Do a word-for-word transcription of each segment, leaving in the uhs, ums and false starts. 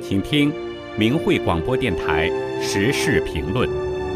请听明慧广播电台时事评论。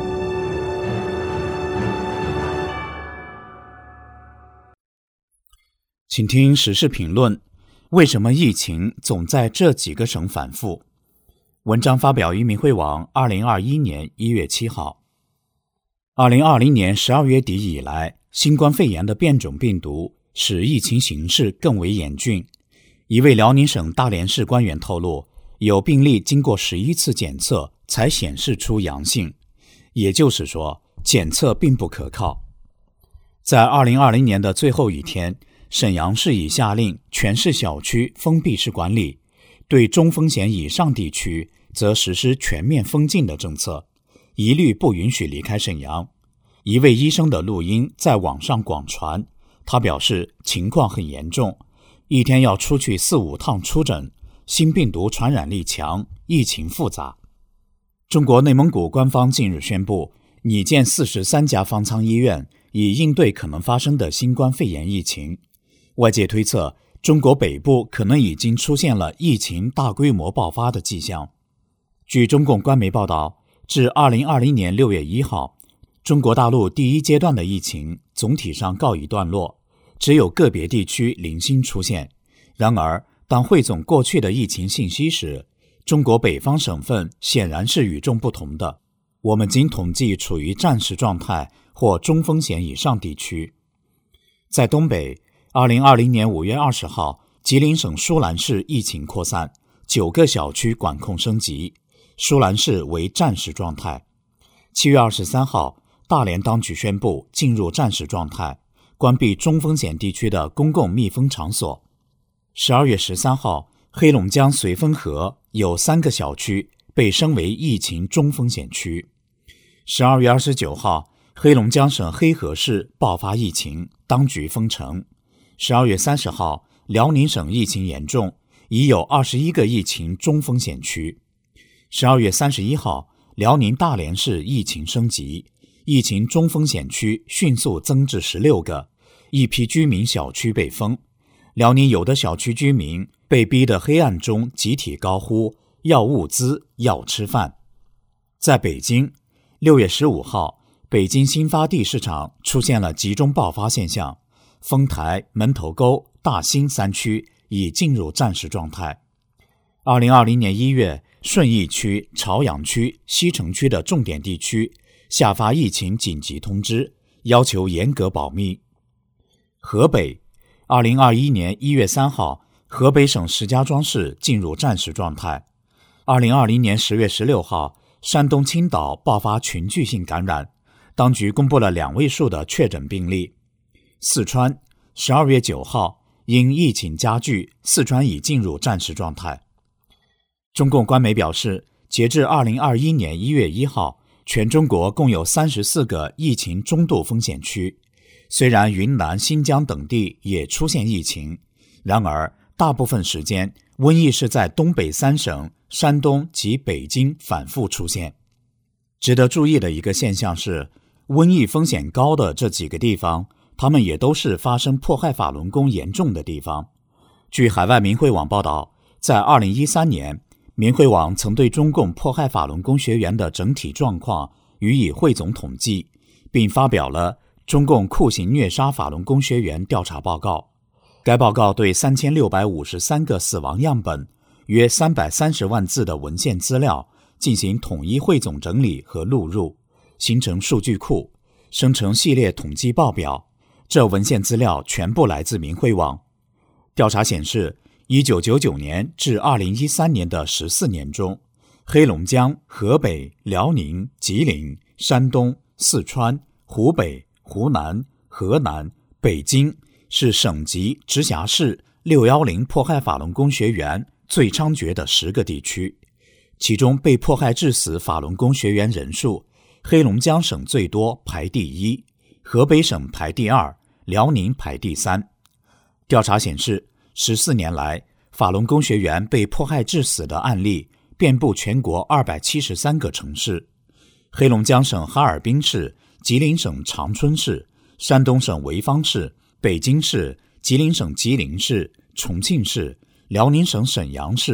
请听时事评论：为什么疫情总在这几个省反复？文章发表于明慧网，二零二一年一月七号。二零二零年十二月底以来，新冠肺炎的变种病毒使疫情形势更为严峻。一位辽宁省大连市官员透露，有病例经过十一次检测才显示出阳性，也就是说，检测并不可靠。在二零二零年的最后一天，沈阳市已下令全市小区封闭式管理，对中风险以上地区则实施全面封禁的政策，一律不允许离开沈阳。一位医生的录音在网上广传，他表示情况很严重，一天要出去四五趟出诊，新病毒传染力强，疫情复杂。中国内蒙古官方近日宣布，拟建四十三家方舱医院，以应对可能发生的新冠肺炎疫情。外界推测，中国北部可能已经出现了疫情大规模爆发的迹象。据中共官媒报道，至二零二零年六月一号，中国大陆第一阶段的疫情总体上告一段落，只有个别地区零星出现。然而，当汇总过去的疫情信息时，中国北方省份显然是与众不同的。我们仅统计处于战时状态或中风险以上地区。在东北，二零二零年五月二十号，吉林省舒兰市疫情扩散，九个小区管控升级，舒兰市为战时状态。七月二十三号，大连当局宣布进入战时状态，关闭中风险地区的公共密封场所。十二月十三号，黑龙江绥芬河有三个小区被升为疫情中风险区。十二月二十九号，黑龙江省黑河市爆发疫情，当局封城。十二月三十号，辽宁省疫情严重，已有二十一个疫情中风险区。十二月三十一号，辽宁大连市疫情升级，疫情中风险区迅速增至十六个，一批居民小区被封。辽宁有的小区居民被逼得黑暗中集体高呼要物资，要吃饭。在北京，六月十五号，北京新发地市场出现了集中爆发现象，丰台、门头沟、大兴三区已进入战时状态。二零二零年一月，顺义区、朝阳区、西城区的重点地区下发疫情紧急通知，要求严格保密。河北，二零二一年一月三号，河北省石家庄市进入战时状态。二零二零年十月十六号，山东青岛爆发群聚性感染，当局公布了两位数的确诊病例。四川，十二月九号，因疫情加剧，四川已进入战时状态。中共官媒表示，截至二零二一年一月一号，全中国共有三十四个疫情中度风险区。虽然云南、新疆等地也出现疫情，然而大部分时间，瘟疫是在东北三省、山东及北京反复出现。值得注意的一个现象是，瘟疫风险高的这几个地方，他们也都是发生迫害法轮功严重的地方。据海外明慧网报道，在二零一三年，明慧网曾对中共迫害法轮功学员的整体状况予以汇总统计，并发表了中共酷刑虐杀法轮功学员调查报告。该报告对三千六百五十三个死亡样本、约三百三十万字的文献资料进行统一汇总整理和录入，形成数据库，生成系列统计报表。这文献资料全部来自明慧网。调查显示，一九九九年至二零一三年的十四年中，黑龙江、河北、辽宁、吉林、山东、四川、湖北、湖南、河南、北京是省级、直辖市六一零迫害法轮功学员最猖獗的十个地区。其中被迫害致死法轮功学员人数，黑龙江省最多，排第一，河北省排第二，辽宁排第三。调查显示，十四年来，法轮功学员被迫害致死的案例遍布全国二百七十三个城市。黑龙江省哈尔滨市、吉林省长春市、山东省潍坊市、北京市、吉林省吉林市、重庆市、辽宁省沈阳市、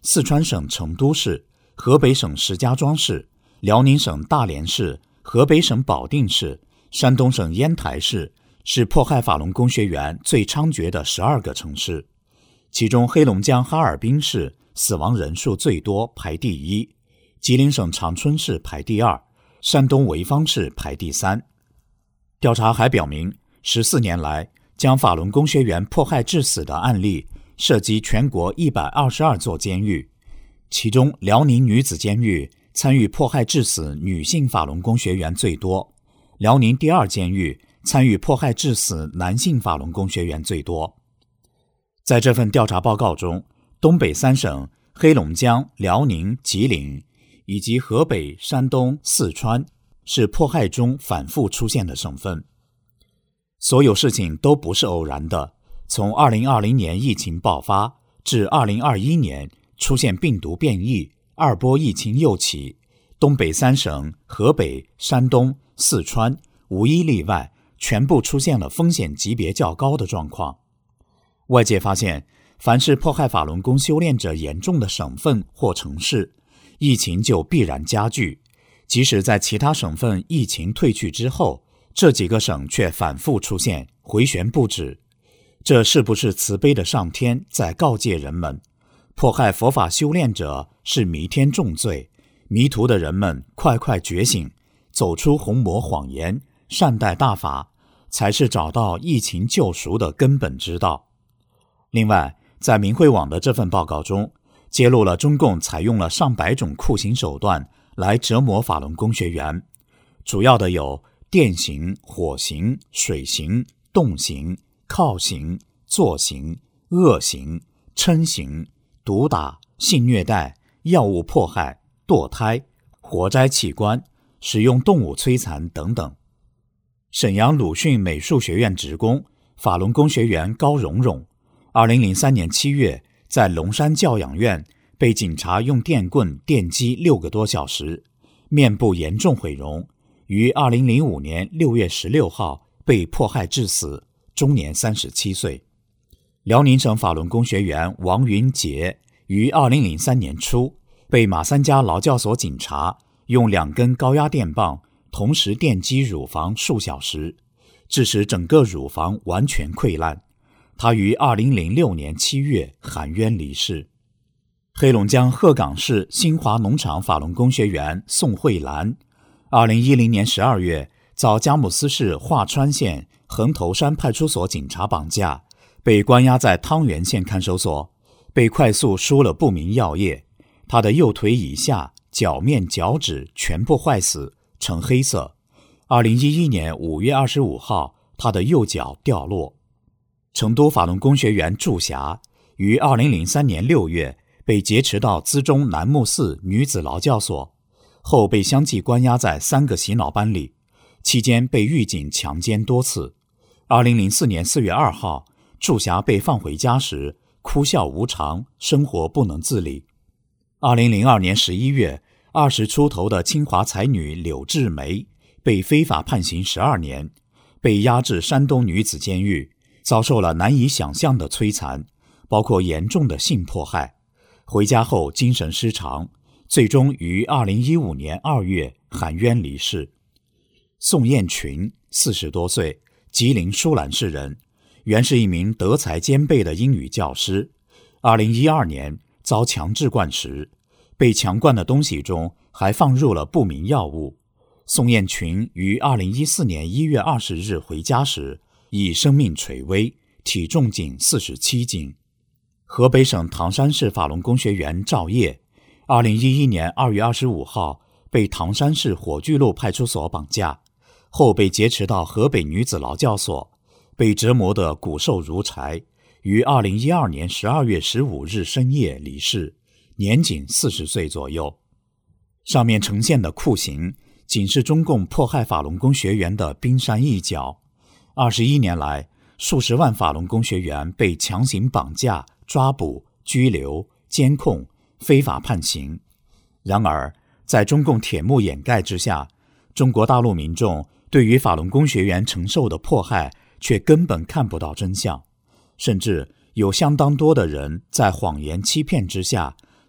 四川省成都市、河北省石家庄市、辽宁省大连市、河北省保定市、山东省烟台市是迫害法轮功学员最猖獗的十二个城市，其中黑龙江哈尔滨市死亡人数最多，排第一，吉林省长春市排第二，山东潍坊市排第三。调查还表明，十四年来将法轮功学员迫害致死的案例涉及全国一百二十二座监狱，其中辽宁女子监狱参与迫害致死女性法轮功学员最多，辽宁第二监狱参与迫害致死男性法轮功学员最多。在这份调查报告中，东北三省、黑龙江、辽宁、吉林以及河北、山东、四川是迫害中反复出现的省份。所有事情都不是偶然的，从二零二零年疫情爆发至二零二一年出现病毒变异，二波疫情又起，东北三省、河北、山东、四川无一例外全部出现了风险级别较高的状况。外界发现，凡是迫害法轮功修炼者严重的省份或城市，疫情就必然加剧，即使在其他省份疫情退去之后，这几个省却反复出现，回旋不止。这是不是慈悲的上天在告诫人们，迫害佛法修炼者是弥天重罪，迷途的人们快快觉醒，走出红魔谎言，善待大法，才是找到疫情救赎的根本之道。另外，在明慧网的这份报告中，揭露了中共采用了上百种酷刑手段来折磨法轮功学员，主要的有电刑、火刑、水刑、冻刑、铐刑、坐刑、恶刑、嗔刑、毒打、性虐待、药物迫害、堕胎、活摘器官、使用动物摧残等等。沈阳鲁迅美术学院职工、法轮功学员高蓉蓉二零零三年七月在龙山教养院被警察用电棍电击六个多小时，面部严重毁容，于二零零五年六月十六号被迫害致死，终年三十七岁。辽宁省法轮功学员王云杰于二零零三年初被马三家劳教所警察用两根高压电棒同时电击乳房数小时，致使整个乳房完全溃烂。他于二零零六年七月含冤离世。黑龙江鹤岗市新华农场法轮功学员宋慧兰二零一零年十二月遭佳木斯市华川县横头山派出所警察绑架，被关押在汤原县看守所，被快速输了不明药液，他的右腿以下、脚面、脚趾全部坏死，呈黑色。二零一一年五月二十五号，他的右脚掉落。成都法轮功学员祝霞于二零零三年六月被劫持到资中南木寺女子劳教所，后被相继关押在三个洗脑班里，期间被狱警强奸多次。二零零四年四月二号，祝霞被放回家时哭笑无常，生活不能自理。二零零二年十一月，二十出头的清华才女柳志梅被非法判刑十二年，被押至山东女子监狱，遭受了难以想象的摧残，包括严重的性迫害。回家后精神失常，最终于二零一五年二月含冤离世。宋艳群四十多岁，吉林舒兰市人，原是一名德才兼备的英语教师。二零一二年遭强制灌食，被强灌的东西中还放入了不明药物。宋艳群于二零一四年一月二十日回家时，已生命垂危，体重仅四十七斤。河北省唐山市法轮功学员赵烨，二零一一年二月二十五号被唐山市火炬路派出所绑架，后被劫持到河北女子劳教所，被折磨得骨瘦如柴，于二零一二年十二月十五日深夜离世，年仅四十岁左右。上面呈现的酷刑仅是中共迫害法轮功学员的冰山一角。二十一年来，数十万法轮功学员被强行绑架、抓捕、拘留、监控、非法判刑。然而，在中共铁幕掩盖之下，中国大陆民众对于法轮功学员承受的迫害却根本看不到真相，甚至有相当多的人在谎言欺骗之下，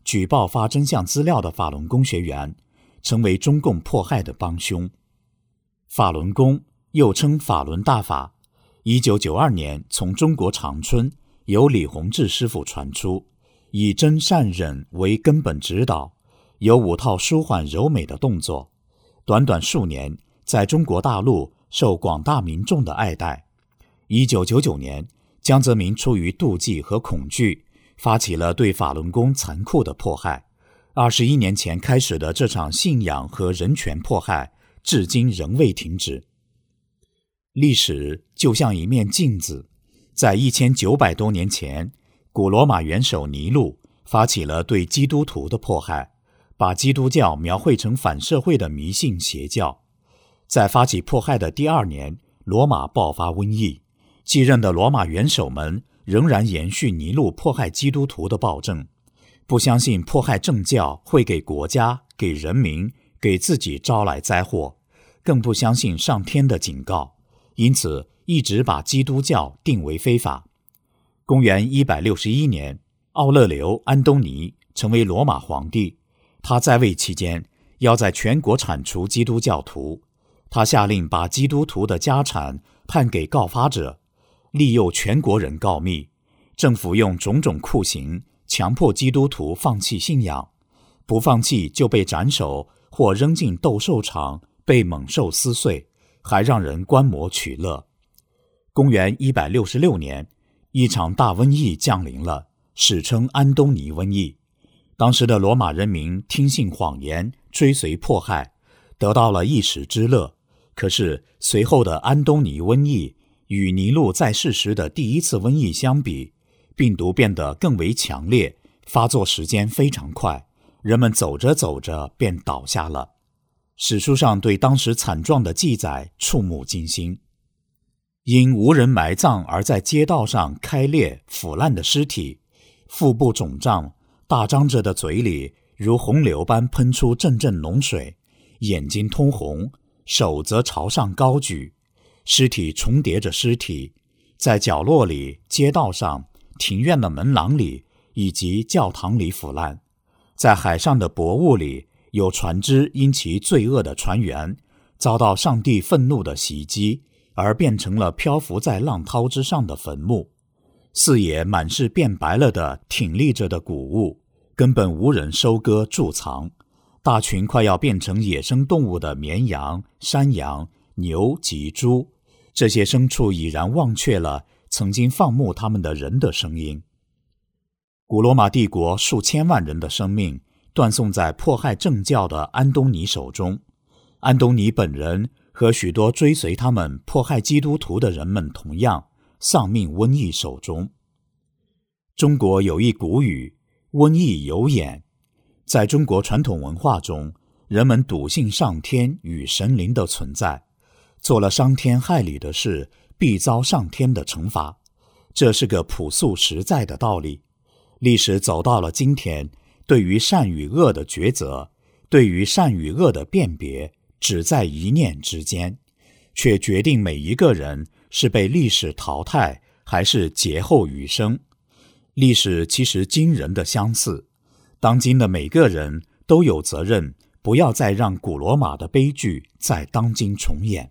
举报发真相资料的法轮功学员，成为中共迫害的帮凶。法轮功又称法轮大法，一九九二年从中国长春由李洪志师傅传出，以真善忍为根本指导，有五套舒缓柔美的动作，短短数年在中国大陆受广大民众的爱戴。一九九九年，江泽民出于妒忌和恐惧，发起了对法轮功残酷的迫害。二十一年前开始的这场信仰和人权迫害，至今仍未停止。历史就像一面镜子，在一千九百多年前，古罗马元首尼禄发起了对基督徒的迫害，把基督教描绘成反社会的迷信邪教。在发起迫害的第二年，罗马爆发瘟疫，继任的罗马元首们仍然延续尼禄迫害基督徒的暴政，不相信迫害政教会给国家、给人民、给自己招来灾祸，更不相信上天的警告，因此一直把基督教定为非法。公元一百六十一年，奥勒留安东尼成为罗马皇帝，他在位期间要在全国铲除基督教徒，他下令把基督徒的家产判给告发者，利诱全国人告密，政府用种种酷刑强迫基督徒放弃信仰，不放弃就被斩首或扔进斗兽场被猛兽撕碎，还让人观摩取乐。公元一百六十六年，一场大瘟疫降临了，史称安东尼瘟疫。当时的罗马人民听信谎言，追随迫害，得到了一时之乐。可是随后的安东尼瘟疫与尼禄在世时的第一次瘟疫相比，病毒变得更为强烈，发作时间非常快，人们走着走着便倒下了。史书上对当时惨状的记载触目惊心。因无人埋葬而在街道上开裂腐烂的尸体，腹部肿胀，大张着的嘴里如洪流般喷出阵阵脓水，眼睛通红，手则朝上高举，尸体重叠着尸体，在角落里、街道上、庭院的门廊里以及教堂里腐烂。在海上的薄雾里，有船只因其罪恶的船员遭到上帝愤怒的袭击，而变成了漂浮在浪涛之上的坟墓。四野满是变白了的挺立着的谷物，根本无人收割贮藏。大群快要变成野生动物的绵羊、山羊、牛及猪，这些牲畜已然忘却了曾经放牧他们的人的声音。古罗马帝国数千万人的生命断送在迫害政教的安东尼手中，安东尼本人和许多追随他们迫害基督徒的人们同样丧命瘟疫手中。中国有一古语，瘟疫有眼。在中国传统文化中，人们笃信上天与神灵的存在，做了伤天害理的事，必遭上天的惩罚。这是个朴素实在的道理。历史走到了今天，对于善与恶的抉择，对于善与恶的辨别，只在一念之间，却决定每一个人是被历史淘汰，还是劫后余生。历史其实惊人的相似，当今的每个人都有责任，不要再让古罗马的悲剧在当今重演。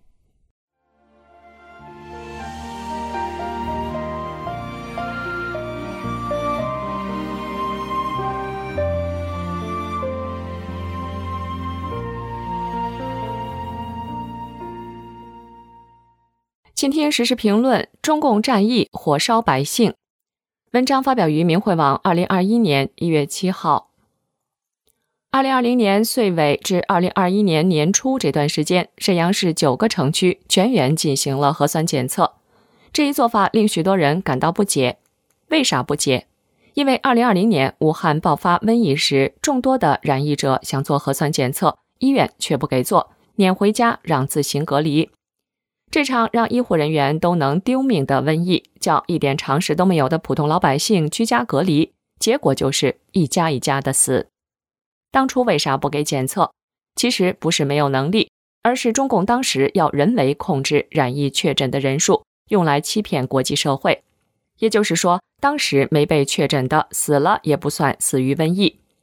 请听时事评论：中共战役火烧百姓。文章发表于明慧网二零二一年一月七号。二零二零年岁尾至二零二一年年初这段时间，沈阳市九个城区全员进行了核酸检测。这一做法令许多人感到不解。为啥不解？因为二零二零年武汉爆发瘟疫时，众多的染疫者想做核酸检测，医院却不给做，撵回家让自行隔离。这场让医护人员都能丢命的瘟疫，叫一点常识都没有的普通老百姓居家隔离，结果就是一家一家的死。当初为啥不给检测？其实不是没有能力，而是中共当时要人为控制染疫确诊的人数，用来欺骗国际社会。也就是说，当时没被确诊的死了也不算死于瘟疫。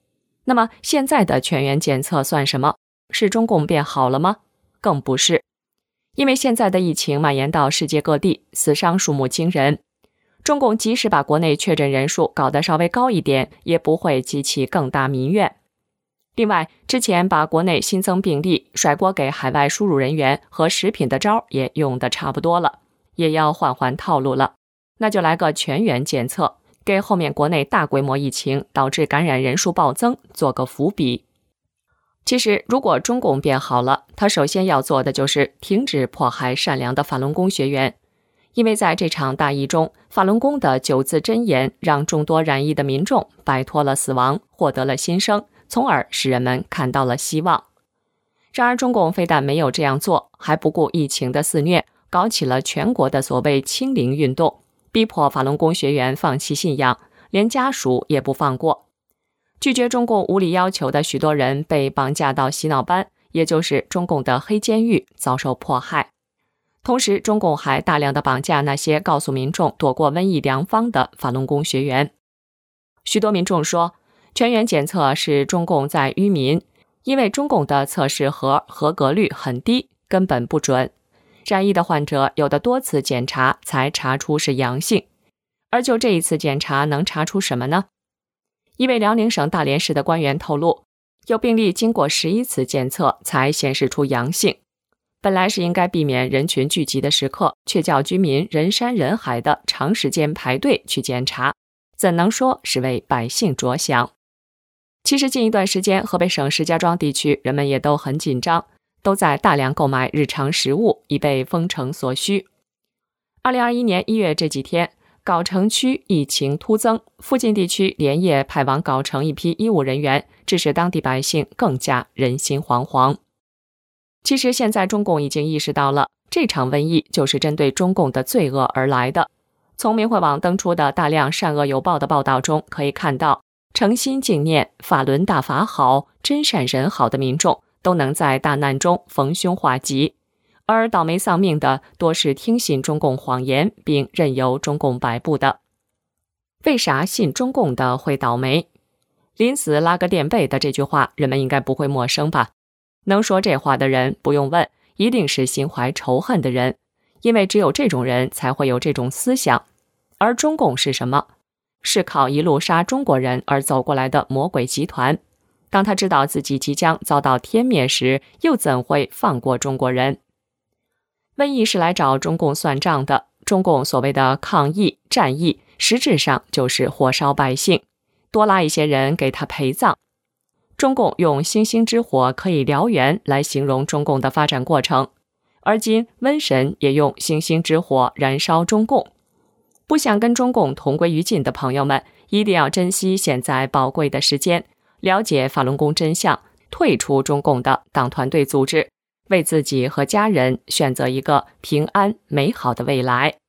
那么现在的全员检测算什么？是中共变好了吗？更不是。因为现在的疫情蔓延到世界各地，死伤数目惊人。中共即使把国内确诊人数搞得稍微高一点，也不会激起更大民怨。另外，之前把国内新增病例甩锅给海外输入人员和食品的招也用得差不多了，也要换换套路了。那就来个全员检测，给后面国内大规模疫情导致感染人数暴增做个伏笔。其实，如果中共变好了，他首先要做的就是停止迫害善良的法轮功学员。因为在这场大疫中，法轮功的九字真言让众多染疫的民众摆脱了死亡，获得了新生，从而使人们看到了希望。然而，中共非但没有这样做，还不顾疫情的肆虐，搞起了全国的所谓清零运动，逼迫法轮功学员放弃信仰，连家属也不放过。拒绝中共无理要求的许多人被绑架到洗脑班，也就是中共的黑监狱，遭受迫害。同时，中共还大量的绑架那些告诉民众躲过瘟疫良方的法轮功学员。许多民众说，全员检测是中共在愚民，因为中共的测试盒合格率很低，根本不准。染疫的患者有的多次检查才查出是阳性，而就这一次检查能查出什么呢？一位辽宁省大连市的官员透露，有病例经过十一次检测才显示出阳性。本来是应该避免人群聚集的时刻，却叫居民人山人海的长时间排队去检查，怎能说是为百姓着想？其实近一段时间，河北省石家庄地区人们也都很紧张，都在大量购买日常食物，以备封城所需。二零二一年一月这几天，藁城区疫情突增，附近地区连夜派往藁城一批医务人员，致使当地百姓更加人心惶惶。其实现在中共已经意识到了，这场瘟疫就是针对中共的罪恶而来的。从明慧网登出的大量善恶有报的报道中可以看到，诚心敬念法轮大法好、真善人好的民众都能在大难中逢凶化吉，而倒霉丧命的多是听信中共谎言并任由中共摆布的。为啥信中共的会倒霉？临死拉个垫背的这句话人们应该不会陌生吧？能说这话的人不用问，一定是心怀仇恨的人，因为只有这种人才会有这种思想。而中共是什么？是靠一路杀中国人而走过来的魔鬼集团。当他知道自己即将遭到天灭时，又怎会放过中国人？瘟疫是来找中共算账的，中共所谓的抗疫、战役，实质上就是火烧百姓，多拉一些人给他陪葬。中共用星星之火可以燎原来形容中共的发展过程，而今瘟神也用星星之火燃烧中共。不想跟中共同归于尽的朋友们，一定要珍惜现在宝贵的时间，了解法轮功真相，退出中共的党团队组织，为自己和家人选择一个平安美好的未来。